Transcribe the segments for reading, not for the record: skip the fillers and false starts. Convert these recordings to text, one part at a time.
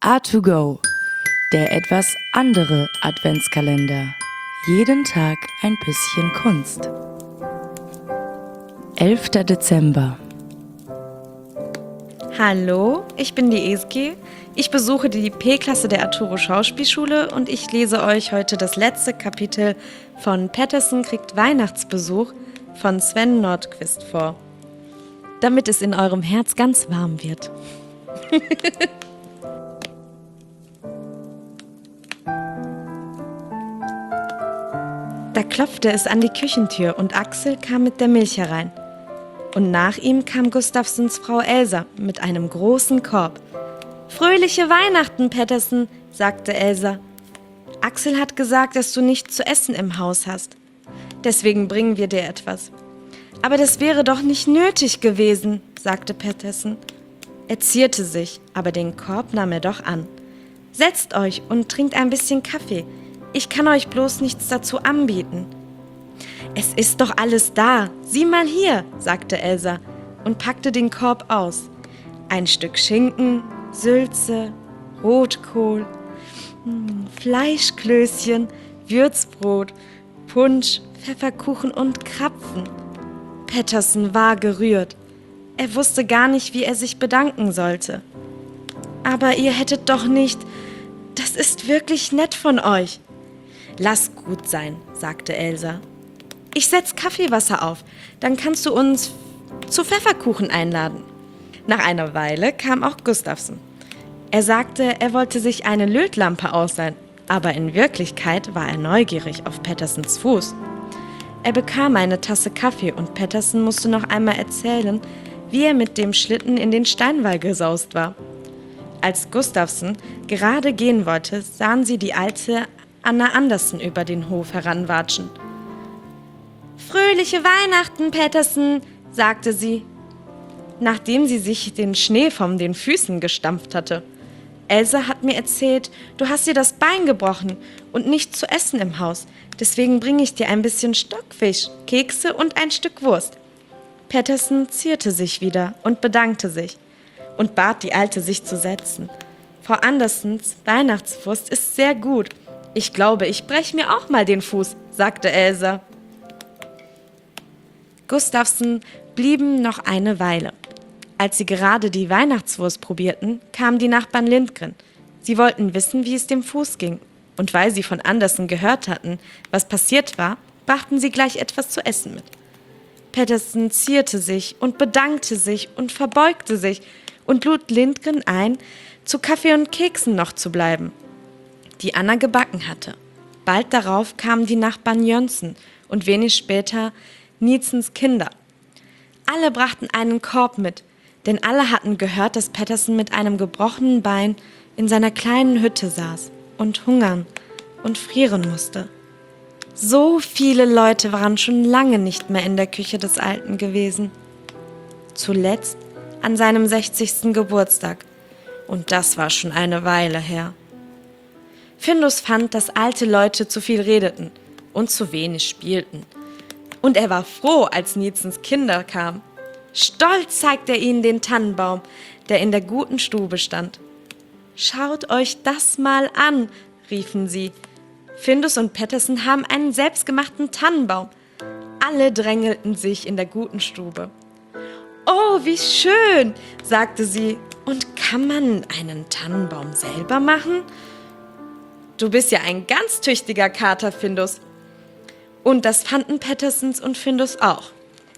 A2Go, der etwas andere Adventskalender. Jeden Tag ein bisschen Kunst. 11. Dezember. Hallo, ich bin die Eski. Ich besuche die P-Klasse der Arturo Schauspielschule und ich lese euch heute das letzte Kapitel von Pettersen kriegt Weihnachtsbesuch von Sven Nordqvist vor, damit es in eurem Herz ganz warm wird. Da klopfte es an die Küchentür und Axel kam mit der Milch herein. Und nach ihm kam Gustafsens Frau Elsa mit einem großen Korb. »Fröhliche Weihnachten, Pettersen«, sagte Elsa. »Axel hat gesagt, dass du nichts zu essen im Haus hast. Deswegen bringen wir dir etwas.« »Aber das wäre doch nicht nötig gewesen«, sagte Pettersen. Er zierte sich, aber den Korb nahm er doch an. »Setzt euch und trinkt ein bisschen Kaffee. Ich kann euch bloß nichts dazu anbieten.« »Es ist doch alles da. Sieh mal hier«, sagte Elsa und packte den Korb aus. Ein Stück Schinken, Sülze, Rotkohl, Fleischklößchen, Würzbrot, Punsch, Pfefferkuchen und Krapfen. Pettersen war gerührt. Er wusste gar nicht, wie er sich bedanken sollte. »Aber ihr hättet doch nicht... Das ist wirklich nett von euch.« »Lass gut sein«, sagte Elsa. »Ich setz Kaffeewasser auf, dann kannst du uns zu Pfefferkuchen einladen.« Nach einer Weile kam auch Gustafsen. Er sagte, er wollte sich eine Lötlampe ausleihen, aber in Wirklichkeit war er neugierig auf Pettersens Fuß. Er bekam eine Tasse Kaffee und Pettersen musste noch einmal erzählen, wie er mit dem Schlitten in den Steinwall gesaust war. Als Gustafsen gerade gehen wollte, sahen sie die alte Anna Andersen über den Hof heranwatschen. »Fröhliche Weihnachten, Pettersen«, sagte sie, nachdem sie sich den Schnee von den Füßen gestampft hatte. »Elsa hat mir erzählt, du hast dir das Bein gebrochen und nichts zu essen im Haus. Deswegen bringe ich dir ein bisschen Stockfisch, Kekse und ein Stück Wurst.« Pettersen zierte sich wieder und bedankte sich und bat die Alte, sich zu setzen. »Frau Andersens Weihnachtswurst ist sehr gut. Ich glaube, ich breche mir auch mal den Fuß«, sagte Elsa. Gustafsen blieben noch eine Weile. Als sie gerade die Weihnachtswurst probierten, kamen die Nachbarn Lindgren. Sie wollten wissen, wie es dem Fuß ging. Und weil sie von Andersen gehört hatten, was passiert war, brachten sie gleich etwas zu essen mit. Pettersen zierte sich und bedankte sich und verbeugte sich und lud Lindgren ein, zu Kaffee und Keksen noch zu bleiben, die Anna gebacken hatte. Bald darauf kamen die Nachbarn Jönsson und wenig später Nietzens Kinder. Alle brachten einen Korb mit, denn alle hatten gehört, dass Pettersen mit einem gebrochenen Bein in seiner kleinen Hütte saß und hungern und frieren musste. So viele Leute waren schon lange nicht mehr in der Küche des Alten gewesen. Zuletzt an seinem 60. Geburtstag. Und das war schon eine Weile her. Findus fand, dass alte Leute zu viel redeten und zu wenig spielten. Und er war froh, als Nietzens Kinder kamen. Stolz zeigte er ihnen den Tannenbaum, der in der guten Stube stand. »Schaut euch das mal an«, riefen sie. Findus und Pettersen haben einen selbstgemachten Tannenbaum. Alle drängelten sich in der guten Stube. »Oh, wie schön«, sagte sie. »Und kann man einen Tannenbaum selber machen?« »Du bist ja ein ganz tüchtiger Kater, Findus.« Und das fanden Pettersens und Findus auch.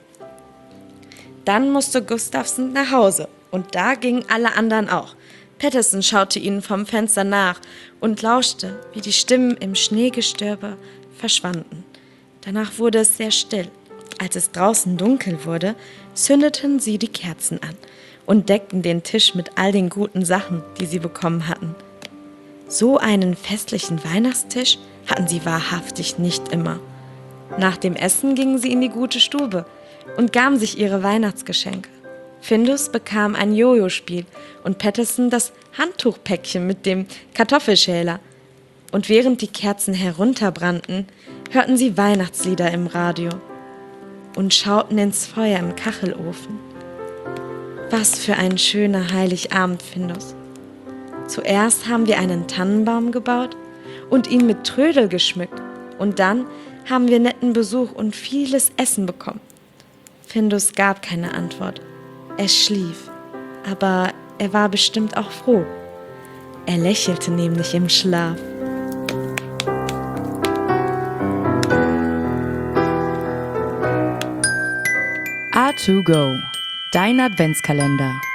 Dann musste Gustafsen nach Hause und da gingen alle anderen auch. Pettersen schaute ihnen vom Fenster nach und lauschte, wie die Stimmen im Schneegestöber verschwanden. Danach wurde es sehr still. Als es draußen dunkel wurde, zündeten sie die Kerzen an und deckten den Tisch mit all den guten Sachen, die sie bekommen hatten. So einen festlichen Weihnachtstisch hatten sie wahrhaftig nicht immer. Nach dem Essen gingen sie in die gute Stube und gaben sich ihre Weihnachtsgeschenke. Findus bekam ein Jojo-Spiel und Pettersen das Handtuchpäckchen mit dem Kartoffelschäler. Und während die Kerzen herunterbrannten, hörten sie Weihnachtslieder im Radio und schauten ins Feuer im Kachelofen. Was für ein schöner Heiligabend, Findus. Zuerst haben wir einen Tannenbaum gebaut und ihn mit Trödel geschmückt. Und dann haben wir netten Besuch und vieles Essen bekommen. Findus gab keine Antwort. Er schlief, aber er war bestimmt auch froh. Er lächelte nämlich im Schlaf. A2Go, dein Adventskalender.